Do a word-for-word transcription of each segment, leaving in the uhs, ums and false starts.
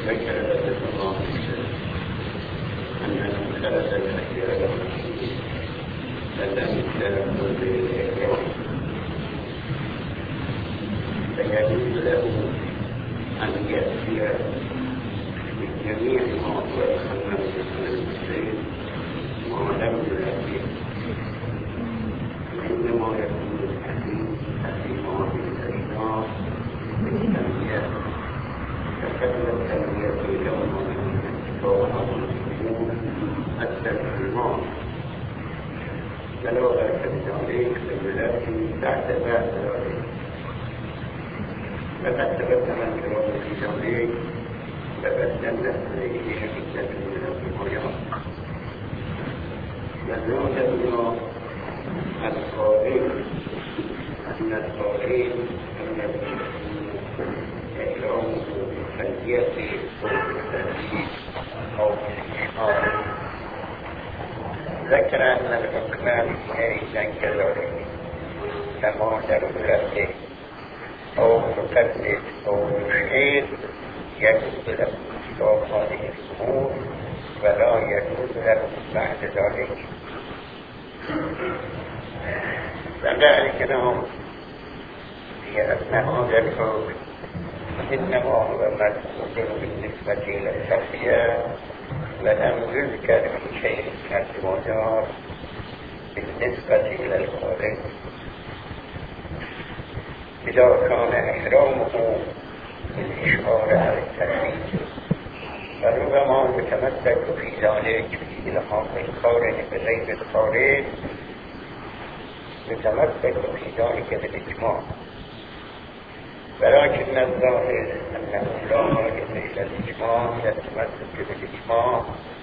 ذكر الله أنه خلق الأشياء فذلك كل الإكرام فيجوز له أن يأتي بجميع ما هو الخمس من المسلمين ما لم يؤدي وإنما يكون الحديث حكيما بالأشياء بالتنمية فكتب التنمية لهم من الكتاب المسلمون التنمية فلو أرسلت عليك لولاتي بعد بعد ذلك فقد تبدل الكرام في عليك فبدلنا عليه حدة من الحياة فزاد الله القائل أن القائل الذي يكرمه بالخلية أو بالإشعار ذكر أن الحكم ليس كذلك كما تركته أو مكذب أو مشير يجوز له استوى هذه الأمور ولا يجوز له بعد ذلك فذلك لهم هي أن هذا الحكم إنما هو مذكور بالنسبة إلى الخفية ولم يذكر في شيء كالمدار بالنسبة إلى الخارج إذا كان إحرامه بالإشعار على التنفيذ فربما يتمسك في ذلك في إلحاق القارن بغير الخارج يتمسك في ذلك بالإجماع ولكن الظاهر أنه لا حاجة إلى الإجماع يتمسك بالإجماع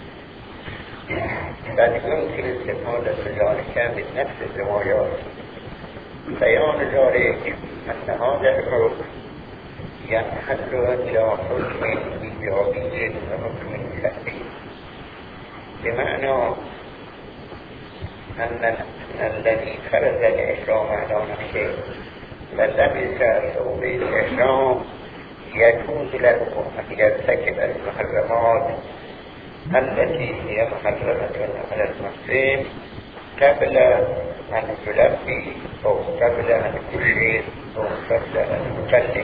بل يمكن استفادة ذلك من نفس الروايات بيان ذلك أن هذا الحكم ينحل إلى حكم إيجابي وحكم سلبي بمعنى أن الذي فرض الإحرام على نفسه فلبس ثوب الإحرام يجوز له أن يرتكب المحرمات التي هي محرمة على المسلم قبل أن يلبي أو قبل أن يشير أو قبل أن يكلم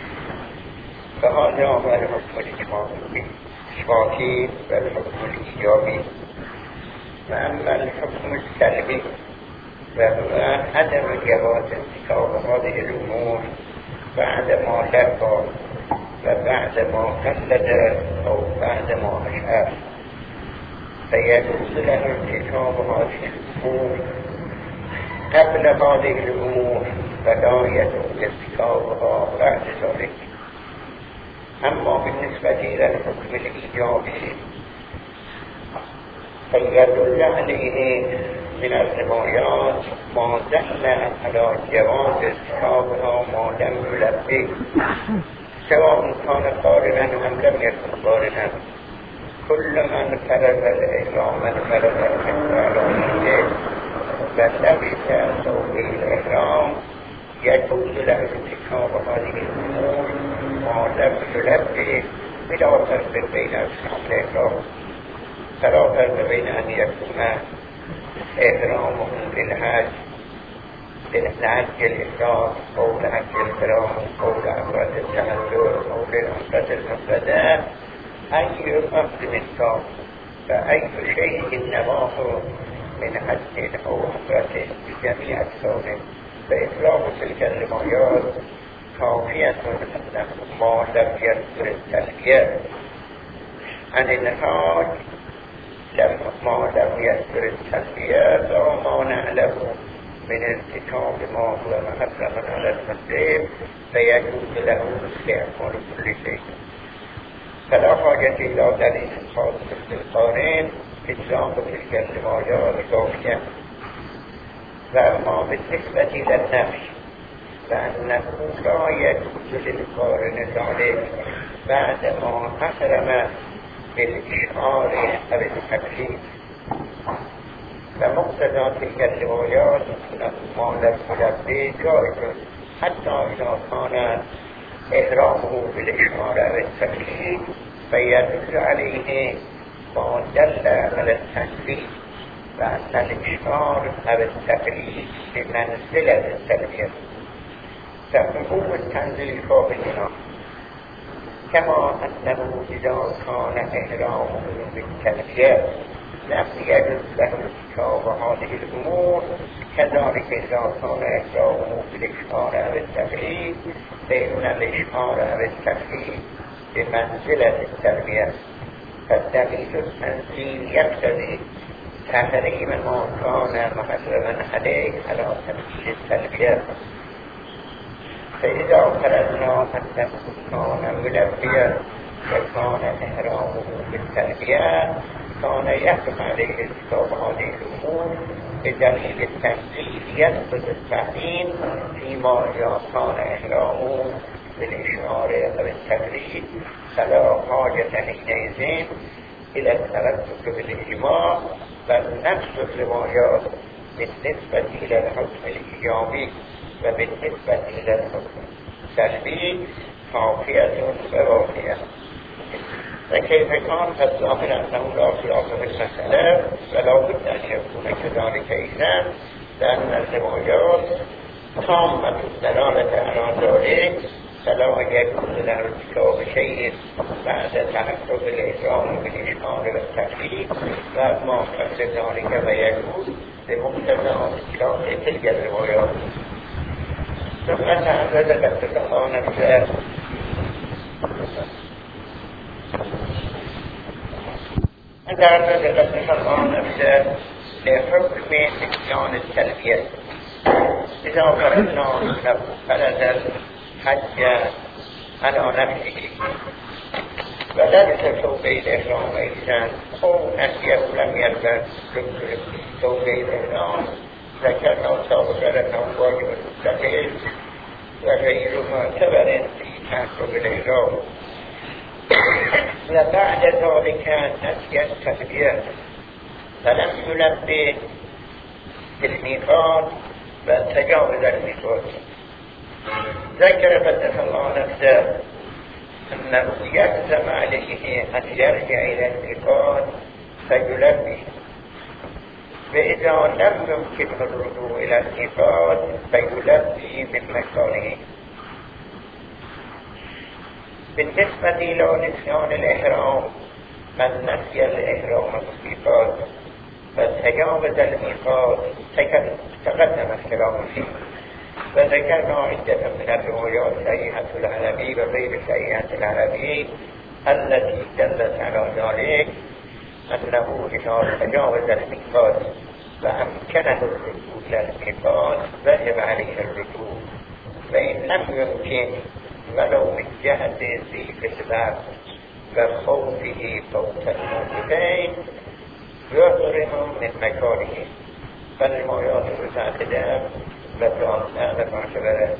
فهذا هو الحكم الإثباتي والحكم الإيجابي. وأما الحكم السلبي فهو عدم جواز ارتكاب هذه الأمور بعد ما لقى وبعد ما قلد أو بعد ما أشعر فيجوز له ارتكاب هذه الأمور قبل هذه الأمور فلا يجوز ارتكابها بعد ذلك. أما بالنسبة إلى الحكم الإيجابي فيدل عليه من الروايات ما دل على جواز ارتكابها ما لم يلبي سواء كان قارنا أم لم يكن قارنا. كل من فرض الإحرام من فرض الحج على نفسه فلبس ثوب الإحرام يجوز له ارتكاب هذه الأمور ما لم يلبي بلا فرق بين أصحاب الإحرام فلا فرق بين أن يكون إحرامه للحج للحج الإفراد أو لحج الكرام أو لعمرة التمتع أو للعمرة المفردة أي أمر من كان فأي شيء نواه من حج أو عمرة بجميع أجسامه فإطلاق تلك الروايات كافية أنه ما لم يذكر التلبية عن الحاج ما لم يذكر التلبية لا مانع له من ارتكاب ما هو محرم على المسلم فيجوز له استعمال كل شيء فلا حاجة إلى دليل خاص بالقارن إطلاق تلك الروايات كافية. وأما بالنسبة إلى النفي فأنه لا يجوز للقارن ذلك بعدما أحرم بالإشعار أو التكليف فمقتضى تلك الروايات أنه ما لم يلبي جائز حتى إذا كان إحرامه بالإشعار أو التكليف فيدل عليه ما دل على التنزيل وأن الإشعار أو التقليد بمنزلة التلبية فحكم التنزيل قابلنا كما أنه إذا كان إحرامه بالتلبية لم يجوز له ارتكاب هذه الأمور كذلك إذا كان إحرامه بالإشعار أو التقليد فإن الإشعار أو التقليد بمنزلة التلبية فالدليل التنزيل يقتضي تحريم ما كان محرما عليه على سبيل التلبية فإذا فرضنا أنه كان ملبيا وكان إحرامه بالتلبية كان يحكم عليه ارتكاب هذه الأمور بدليل التنزيل يثبت التحريم فيما إذا كان إحرامه بالإشعار أو التقليد فلا حاجة حينئذ إلى التمسك بالإجماع بل نفس الروايات بالنسبة إلى الحكم الإيجابي وبالنسبة إلى الحكم السلبي كافية ووافية. فكيف كان فالظاهر أنه لا خلاف في المسألة ولا بد أن يكون كذلك إذن لأن الروايات تامة الدلالة على ذلك فلا يكون له ارتكاب شيء بعد تحقق الإحرام بالإشعار والتقليد وما قصد ذلك ويجوز بمقتضى إطلاق تلك الروايات. ثم تعرض قصد الله نفسه تعرض قصد الله نفسه لحكم إتيان التلبية. إذا فرضنا أنه فرض حج على نفسه ولبس ثوبي الإحرام أيضا أو نسيه لم يلبس ثوبي الإحرام ذكرنا سابقا أنه واجب مستقل وغير معتبر في تحقق الإحرام وبعد ذلك نسي التلبية فلم يلبي بالميقات وتجاوز الميقات ذكر قدس الله نفسه أنه يلزم عليه أن يرجع إلى الميقات فيلبي وإذا لم يمكنه الرجوع إلى الميقات فيلبي من مكانه. بالنسبة إلى نسيان الإحرام من نسي الإحرام بالميقات فتجاوز الميقات تقدم الكلام فيه وذكرنا عدة من الروايات صحيحة العربي وغير صحيحة العربي التي دلت على ذلك أنه إذا تجاوز الميقات وأمكنه الرجوع إلى الميقات وجب عليه الرجوع وإن لم يمكن ولو من جهة ضيق الباب وخوفه فوت الموجودين يحرم من مكانه فالروايات المتعددة بطلان المعتبرة.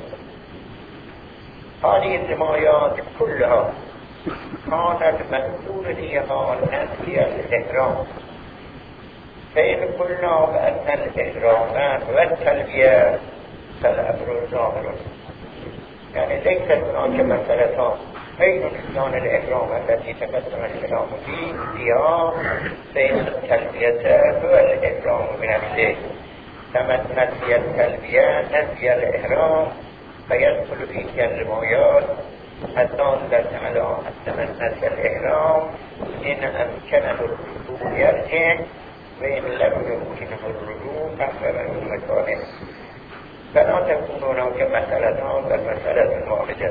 هذه الروايات كلها كانت منقولة فيها نسي الإحرام فإن قلنا بأن الإحرام والتلبية فالأمر ظاهر يعني ليست هناك مسألة بين نسيان الإحرام التي تقدم الكلام فيها بين التلبية والإحرام بنفسه فمن نسي التلبية نسي الإحرام فيدخل فيه الروايات الدالة على أن من نسي الإحرام إن أمكنه الرجوع يرجع وإن لم يمكنه الرجوع فأخبر من مكانه فلا تكون هناك مسألة والمسألة واحدة.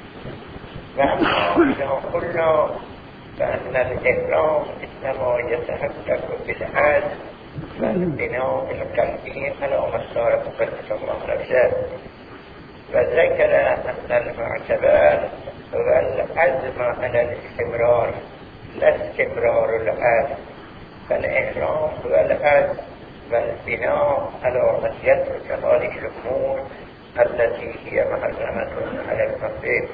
وأما إذا قلنا فأن الإحرام إنما يتحقق بالعزم والبناء القلبي على مسار قدس الله نفسه وذكر أن المعتبر هو العزم على الاستمرار لا استمرار العزم فالإحرام هو العزم والبناء على أن يترك هذه الأمور التي هي محرمة على المسلم.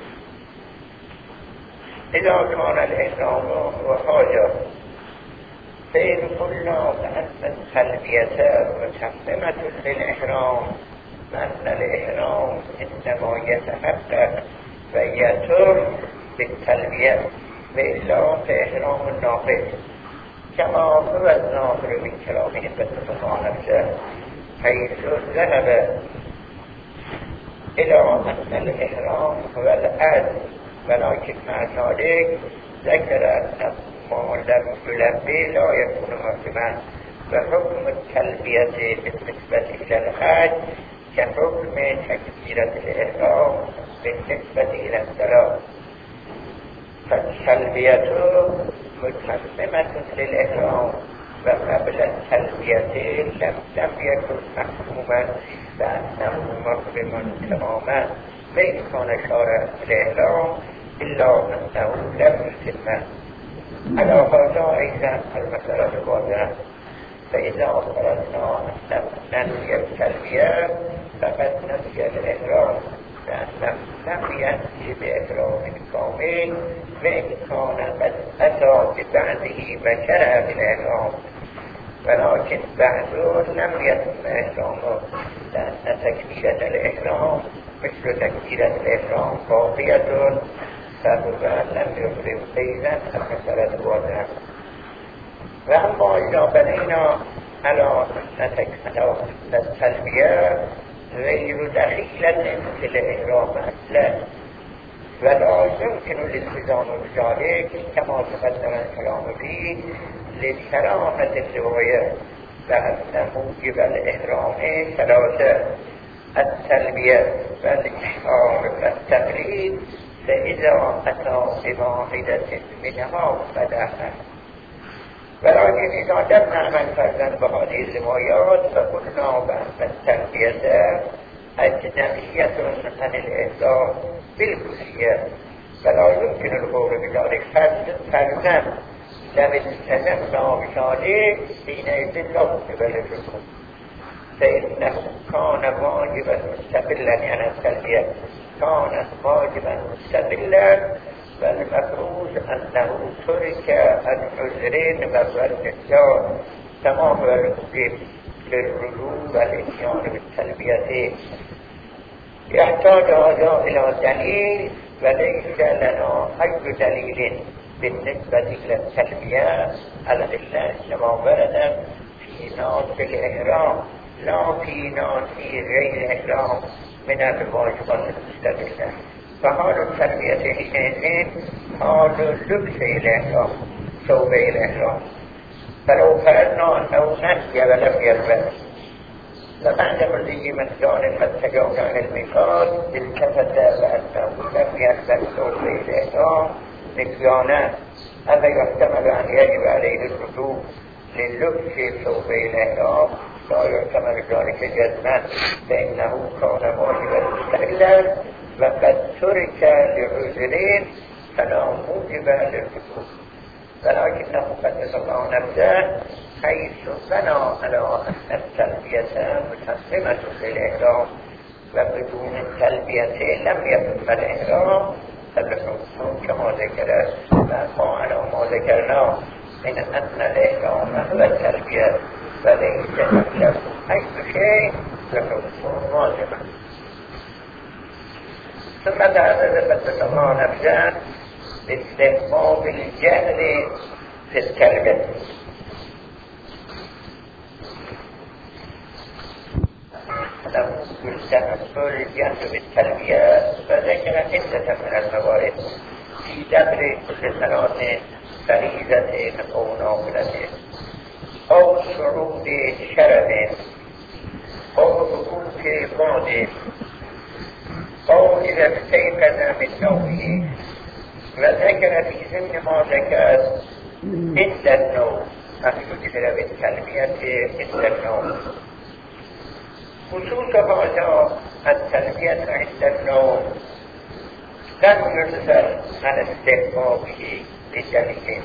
إذا كان الإحرام هو حاجة فإن قلنا بأن التلبية متممة للإحرام أن الإحرام إنما يتحقق ويتم بالتلبية و الا احرام الناقص كما هو الناظر من كلامه بسطه نفسه حيث ذهب إلى أن الإحرام هو الأد، ولكن مع ذلك ذكر أن ما لم يلبي لا يكون محرما، وحكم التلبية بالنسبة إلى الحج كحكم تكبيرة الإحرام بالنسبة إلى الصلاة. فالتلبية متممة للإحرام، وقبل التلبية لم لم يكن محكوما بأنه محرم تماما، وإن كان شارع الإحرام إلا أنه لم يتمه. على هذا أيضا المسألة الواضحة، فإذا فرضنا أن ننفي التلبية فقد نفي الإحرام، لأنه لم يأتي بإحرام كامل، وإن كان قد أتى ببعضه وشرع بالإحرام، ولكن بعضه لم يتم إحرامه، لأن تكبيرة الإحرام مثل تكبيرة الإحرام باقية، فهو لم يحرم أيضا المسألة الواضحة. وأما إذا بنينا على أن التلبية غير دخيلة في الإحرام أصلا، ولا يمكن الالتزام بذلك كما تقدم الكلام فيه لصراحة الرواية، لأن موجب الإحرام ثلاثة: التلبية والإحرام والتقليد، فإذا أتى بواحدة منها فداها. ولكن إذا دمنا من فرزن بهذه الروايات فقلنا بأن التلبية أجنبية عن الإحرام بالكلية، فلا يمكن القول بذلك فرزن لم استلمنا بذلك حينئذ لا قبل الركوع، فإنه كان واجبا مستقلا عن التلبية، كان واجبا مستقلا، والمفروض أنه ترك العذرين والرجال كما هو الواجب للرجوع والإتيان بالتلبية. يحتاج هذا إلى دليل، وليس لنا أي دليل بالنسبة إلى التلبية الأدلة كما ورد في ناس الإحرام لا في ناس غير الإحرام من الواجبات المستقلة. فحال التلبية حينئذ حال لبس الإحرام، ثوب الإحرام، فلو فرضنا أنه نسي ولم يلبس، فبعد مضي مكان قد تجاوز عن الميقات التفت بأنه لم يلبس ثوب الإحرام نسيانا، هذا يحتمل أن يجب عليه الرجوع للبس ثوب الإحرام، لا يحتمل ذلك جزما، فإنه كان واجبا مستقلا وقد ترك لعذرين فلا موجب للرجوع، ولكنه قد الله نفسه حيث بنى على أن التلبية متممة للإحرام، وبدون التلبية لم يتم الإحرام، فالحكم كما ذكر على ما ذكرنا من أن الإحرام هو التلبية وليس له أي شيء، فالحكم واجبا. ثم بعد قد الله نفسه باستحباب الجهل في التلبية، له يستحب الجهل بالتلبية، فذكر عدة من الموارد في دبر كل صلاة فريضة أو نافلة أو شروط شرف أو حقوق بعد أو إذا استيقظ من نومه، وذكر في ضمن ما ذكر عند النوم، أخذ بالتلبية عند النوم. خصوص هذا التلبية عند النوم لم يرسل عن استحبابه بدليل،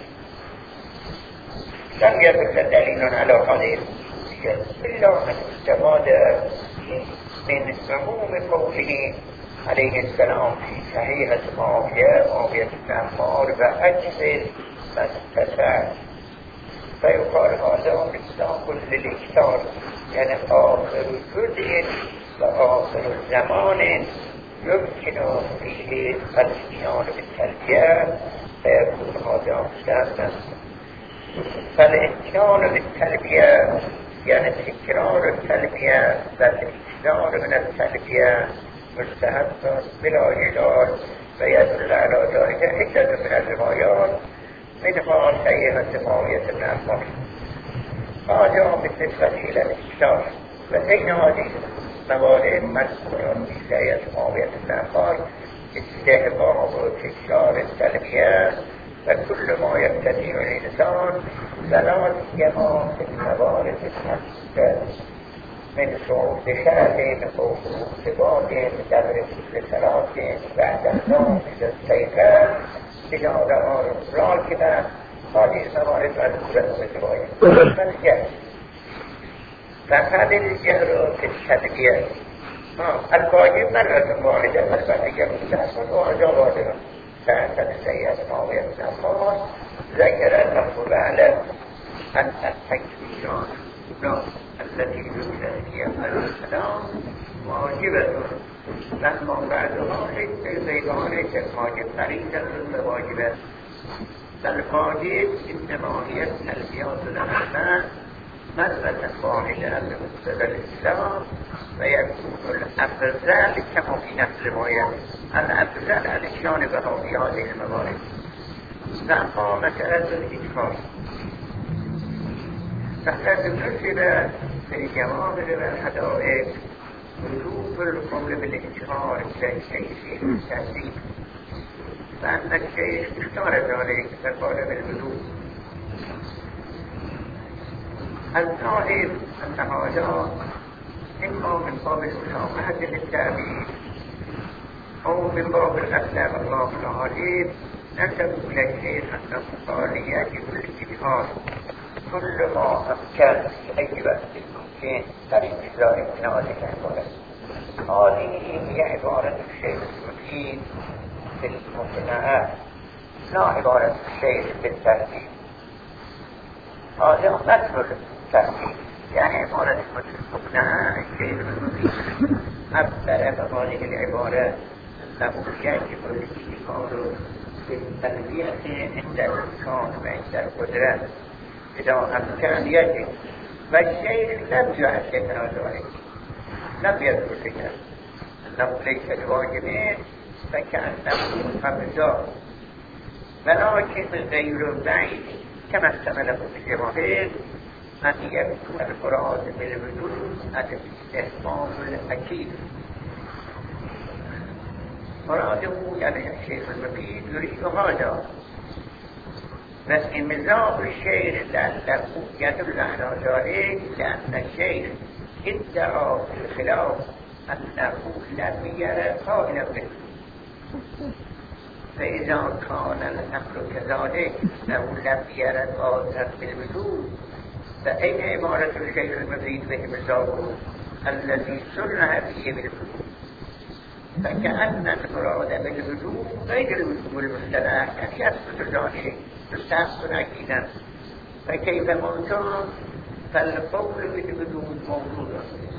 لم يدل دليل على هذه الخصوصية إلا أن استفاد من عموم قوله عليه السلام في صحيحة معاوية معاوية بن عمار وأجزل ما استطاع، فيقال هذا مصداق للإكثار، يعني آخر جزء وآخر زمان يمكن فيه الاتيان بالتلبية سيكون هذا شأنا. فالإتيان بالتلبية يعني تكرار التلبية والإكثار من التلبية مستحب بلا جدال، ويدل على ذلك عدة من الروايات منها سيئة معاوية بن عفان. هذا بالنسبة إلى الإكثار، وبين هذه الموارد مذكورة في سيئة معاوية بن عفان استحباب تكرار التلبية وكل ما يبتدئ الإنسان لا سيما في الموارد الخمسة من صعود شهر أو صباب دبر صلاة بعد النوم إلى السيطان بجانب الرال كده هذه الموارد مذكورة في الرواية. فالجهر فهذا الجهر في التلبية الواجب مرة واحدة البقية مستحسن وأجاباتها فأنت سيئة معاوية بن عفان ذكر المفضول على أن التكبيرات التي ذكرت فيها عليه السلام واجبة لما بعد ذلك الزيدان كالواجب فريدة الواجبة فالواجب إنما هي التلبيات الأحسان مرة واحدة بمقتضى الإسلام ويكون الأفضل كما في نفس الرواية الأفضل الاتيان بها في هذه الموارد. فأما مسألة الإكثار فقد نزل في جوامع والحدائق وجوب القول بالإكثار كالشيخ التهذيب، فأن الشيخ اختار ذلك فقال بالوجوب. الظاهر أن هذا إما من باب المسامحة للتأبيد أو من باب الأسلام الله العظيم نسب إلى الشيخ أنه قال يجب الإكثار كل ما أمكن في أي وقت ممكن للإجراء من هذه العبارة. هذه هي عبارة الشيخ المفيد في المقنعات لا عبارة الشيخ بالترتيب. هذا مثل الترتيب يعني عبارة المقنعات الشيخ المفيد أبدأ بهذه العبارة أنه يجب الإكثار في التربية عند الإمكان وعند القدرة إذا أمكن يجب، والشيخ لم يعتبر ذلك، لم يذكر ذلك أنه ليس الواجبين فكأنه مفضل، ولكن غير بعيد كما استمله في الجماهير أن يكون القرآن بالوجود الاستحباب الأكيد. مراده يعني الشيخ المفيد يريد هذا، بس مذاق الشيخ لأنه يدل على ذلك لأن الشيخ ادعى في الخلاف أنه لم يرى قائلا به، فإذا كان الأمر كذلك أنه لم يرى قائلا بالوجود فأين عبارة الشيخ المفيد به مذاقه الذي صرح فيه بالوجود؟ فكأن المراد بالوجود غير الوجود المصطلح أن يثبت ذلك تستحسن أكيدا، فكيف موجود فالقول بالوجود موجود.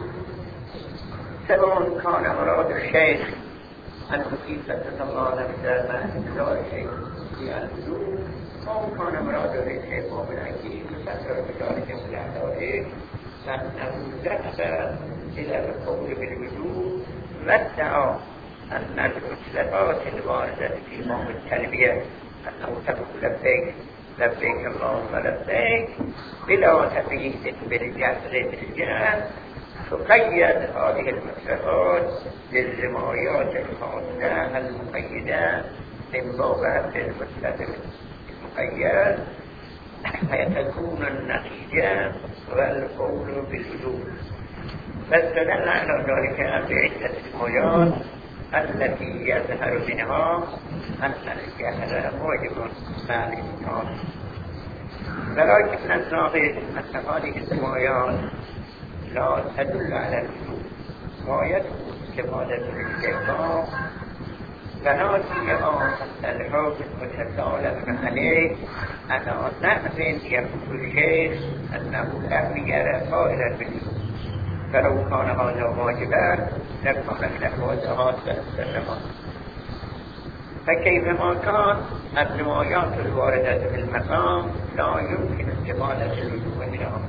سواء كان مراد الشيخ المفيد فتح الله لمدار ما الشيخ في الوجود أو كان مراد الشيخ بالأكيد فتح بذلك الأعداء فأنه ذهب إلى القول بالوجود وادعى أن المسلمات الواردة في باب التلبية أنه تقول لبيك لبيك اللهم لبيك بلا تقييد بالجسر بالجهل، تقيد هذه المسلمات بالروايات الخاصة المقيدة من باب المسلم المقيد فيتكون النتيجة والقول بالوجود. فاستدل على ذلك بعدة روايات التي يظهر منها أن الجهل واجب مع الإمكان، ولكن الظاهر أن هذه الروايات لا تدل على الوجوب ويدخل استفادة الاستحباب، فلا سيما أن الحكم متسالم عليه على نحو يقول الشيخ أنه لم يرى قائلا بالوجوب، فلو كان هذا واجبا لكان الأحوال هذا السلام. فكيف ما كان الروايات الواردة في المقام لا يمكن استفادة اللزوم منها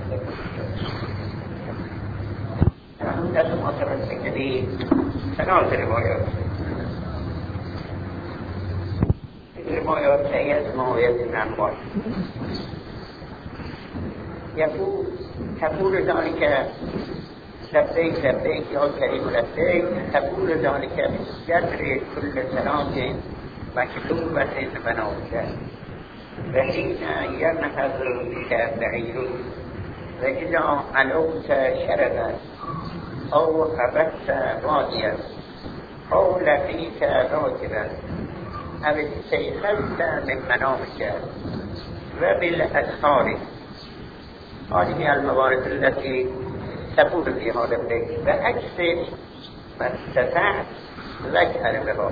لازم أتمسك به ثلاث روايات. الروايات هي رواية الأنبار يقول تقول ذلك لبيك لبيك يا كريم لبيك، تقول ذلك بجدر كل ثلاث مكتوبة بنوك، وحين ينهض بك بعير، وإذا علوت شربا أو هبت واديا أو لقيت راكبا أو استيقظت من منامك وبالأسحار. هذه الموارد التي تقول في هذا البيت فأكثر ما استطعت ذكر بها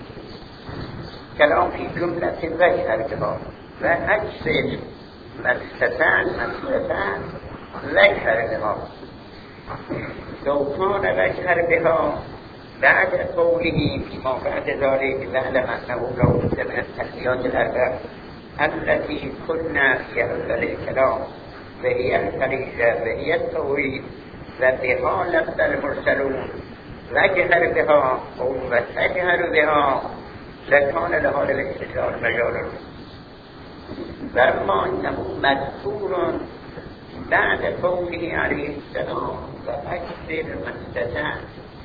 كلام في جملة ذكر بها فأكثر ما استطعت ما استطعت ذكر بها. لو كان ذكر بها بعد قوله فيما بعد ذلك لعلم أنه لو كنت من التحليات الأربع التي كنا في أول الكلام وهي الفريضة وهي التوحيد وبها لبث المرسلون وجهر بها أو وتجهر بها لكان لهذا الاستدلال مجال. وأما أنه مذكور بعد قوله عليه السلام فأكثر ما استطعت،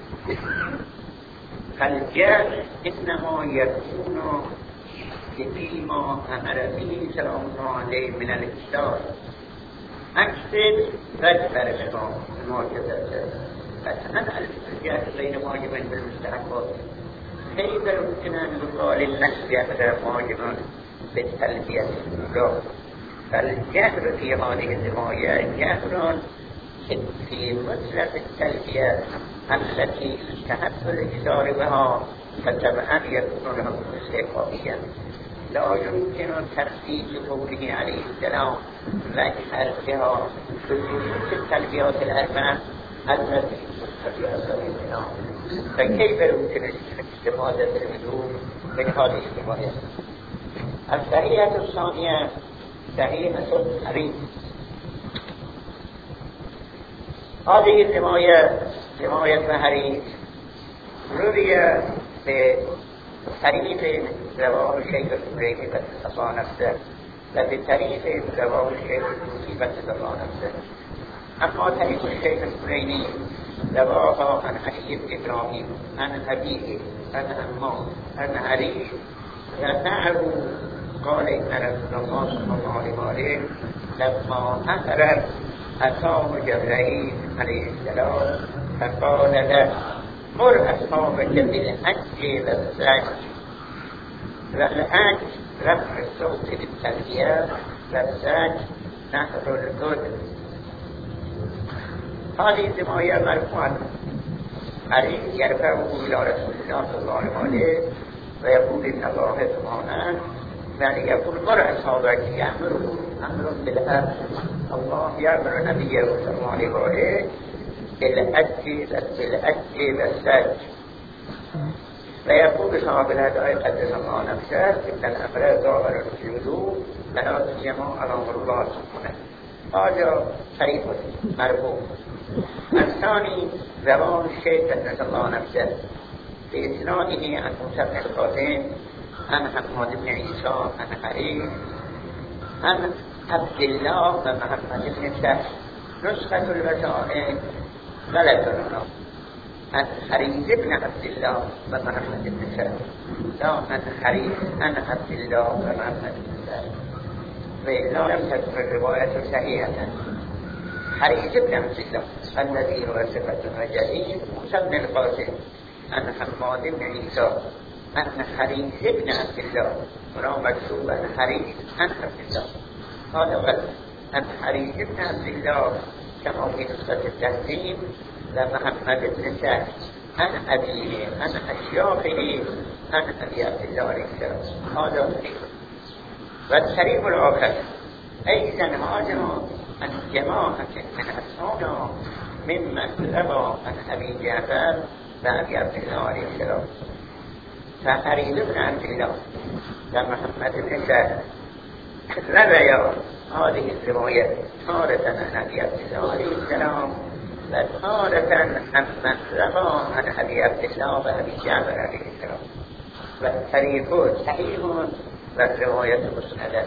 فالجهل إنما يكون فيما أمر به سلام الله عليه من الإكثار أكثر فجبر بها المعجزة. فأنا الجهل بين واجب بالمستحقات كيف يمكن أن يقال النفس هذا واجب بالتلبية له؟ فالجهل في هذه الرواية جهل في مطلق التلبية التي استحب الإكثار بها فتبعا يكون له استحقاقيا. لا يمكن تخصيص قوله عليه السلام ذكر بها بخصوص التلبيات الأربع التي تستطيع بها. فكيف يمكن استفادة الوجود من هذه الرواية؟ الصحيحة الثانية صحيحة الحديث. هذه الرواية رواية الحديث روي بطريق رواه الشيخ الكبريني بتصفى نفسه وبطريق رواه الشيخ الكوفي بتصفى نفسه. أما طريق الشيخ الكبريني رواها عن علي بن إبراهيم عن أبيه عن عمه عن علي رفعه قال إن رسول الله صلى الله عليه وسلم لما أثر أتاه جبرائيل عليه السلام فقال له مر أصحابك بالحج والسعي والحج رفع الصوت بالتلبية والسعي نحر الجد. هذه الرواية مرفوعة علي يرفعه إلى رسول الله صلى الله عليه وسلم ويقول إن الله سبحانه يعني يقول مر أصحابك يأمرهم أمر بالأمر. الله يأمر نبيه صلى الله عليه وسلم بالأجل بالأجل والسجد فيقول صاحب الهداية قدس الله نفسه إن الأمر ظاهر الوجود فلا تجمع أمر الله سبحانه. هذا طريق مرفوع. الثاني رواه الشيخ قدس الله نفسه بإسناده عن موسى بن القاسم عن حماد بن عيسى عن علي عن عبد الله ومحمد بن سهل. نسخة الوسائل غلطنا عن حريز بن عبد الله ومحمد بن سهل لا عن حريز عن عبد الله ومحمد بن سهل. وإلا لم تكن الرواية صحيحة. حريز بن عبد الله الذي هو ثقة جليل موسى بن القاسم عن حماد بن عيسى عن حريز بن عبد الله ولو مكتوب عن حريز عن عبد الله. هذا غلط. عن حريز بن عبد الله كما في نسخة التهذيب لمحمد بن سهل عن أبيه عن أشياخه عن أبي عبد الله عليه السلام. هذا طريق. والطريق الآخر أيضا هذا عن جماعة من أصحابنا ممن روى عن أبي جعفر وأبي عبد الله عليه السلام. فحريز بن عبد الله ومحمد بن سعد رويا هذه الرواية تارة عن أبي عبد الله عليه السلام وتارة عن من روى عن أبي عبد الله وأبي جعفر عليه السلام، والطريق صحيح والرواية مسندة.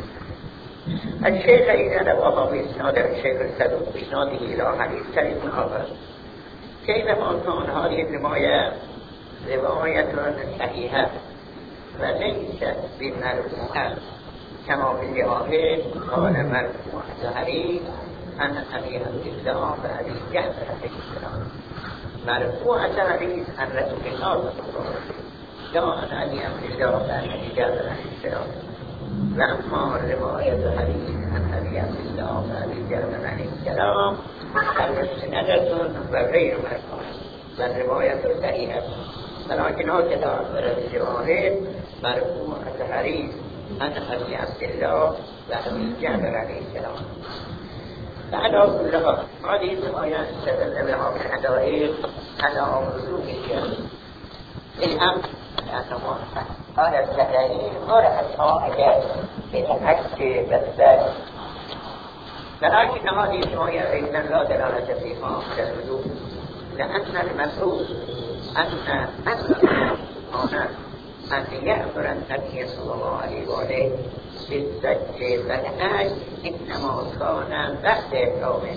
الشيخ إذا رواه بإسناد الشيخ الصدوق بإسناده إلى حديث سعيد بن آخر، كيفما كان هذه الرواية رواية صحيحة وليست بمرفوعة كما في الرواية قال مرفوع الزهري عن أبي عبد الله وأبي جعفر عليه السلام. مرفوع الزهري عن رسول الله صلى الله عليه وسلم جاء عن أبي عبد الله وأبي جعفر عليه السلام. وأما الرواية الحديث عن أبي عبد الله وأبي جعفر عليه السلام فمسندة وغير مرفوعة، والرواية صحيحة، ولكن هكذا ورد الرواية مرفوع الحديث عن أبي عبد الله وأبي جعفر عليه السلام. فعلى كلها هذه الروايات استدل بها الحدائق على وجوب الجهل الأمر لأنه قال الزهري قرأ القواعد بالعكس بالذات، ولكن هذه الرواية أيضا لا دلالة فيها على الوجوب، لأن المفروض أن هنا أن يأمر النبي صلى الله عليه وآله بالزج والنهي إنما كان بعد القوم،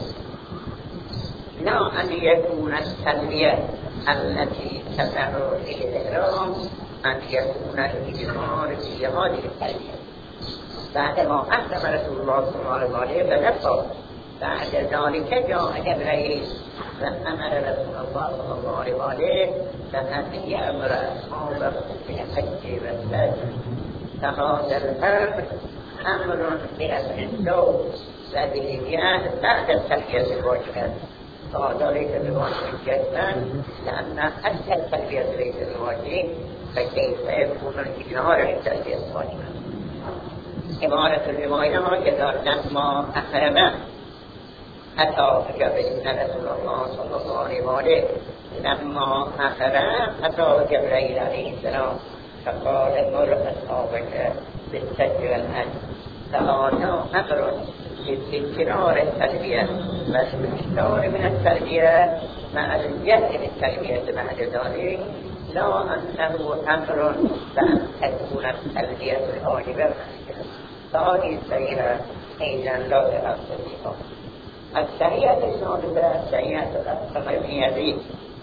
لا أن يكون التلبية التي تبعوا في الإحرام أن يكون الإجمار في هذه التلبية بعدما أحرم رسول الله صلى الله عليه وسلم. بعد ذلك جاء جبريل فأمر رسول الله صلى الله عليه وسلم أن يأمر أصحابه بالحج والزاد، فهذا الأمر أمر برفع الثوب وبالإتيان بعد التلبية الواجبة، فهذا ليس بواجب جدا، لأن حتى التلبية ليس بواجب فكيف يكون الإجمار للتلبية الواجبة؟ عبارة الرواية هكذا لما أحرم أتى جبريل رسول الله صلى الله عليه وسلم، لما أحرم أتى جبريل عليه السلام فقال مر أصحابك بالسجد والحج، فهذا أمر باستمرار التلبية والاستكثار من التلبية مع الجهل بالتلبية بعد ذلك، لا أنه أمر بأن تكون التلبية الواجبة، فهذه السيئة أيضا لا دلالة فيها. السيئة الثالثة سيئة الأخلاقية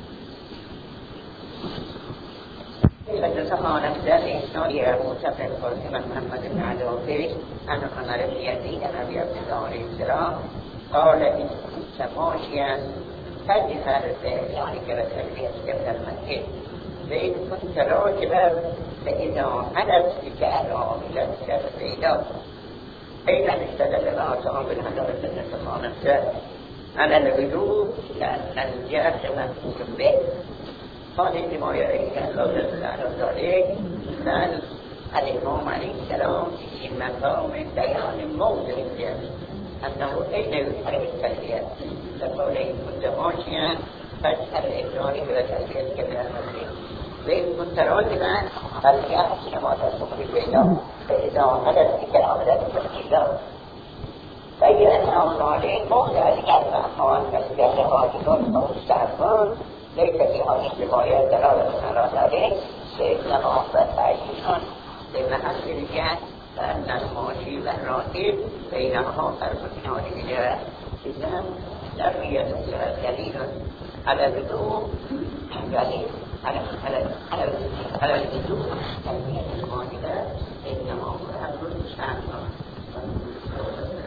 فتصحى نفسه إسرائيل متفق قاسم محمد بن عدوفي عن عمر بن يزيد عن أبي عبد الله عليه السلام قال إن كنت ماشيا فاجهر بذلك وتلبية قبل المسجد، وإن كنت راكبا فإذا حدث بك أرامل السبيل. أيضا استدل أصحاب الهدى فتصحى نفسه على الوجوب لأن الجهل مفهوم به. هذه الرواية أيضا لو دل على ذلك بل الإمام عليه السلام في مقام بيان موضع الجهل أنه أين يفعل التلبية، فقال إن كنت ماشيا فاجعل إبراهيم وتلبية قبل المسجد، وإن كنت راكبا فليأت كما تصدق بالبيضاء فإذا حدث بك العمل بالبيضاء. فإذا أنه عليه موضع الجهل أخوان فالجهل واجب أو مستحب ليس في هذه الرواية دلالة على ذلك، فإنما فتعيشا بمحل الجهل فأن الماشي والراكب بينهما فرق من هذه الجهة. إذن لم يدل دليل على الوجوب دليل على على على الوجوب تلبية الواجبات، إنما هو أمر مستحب.